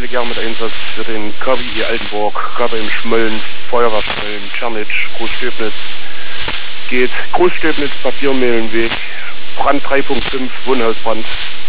Stelle gern mit Einsatz für den KWI Altenburg, gerade im Schmölln, Feuerer Schmölln, Tschernitsch, Großstöbnitz. Geht Großstöbnitz, Papiermehlenweg, Brand 3.5, Wohnhausbrand.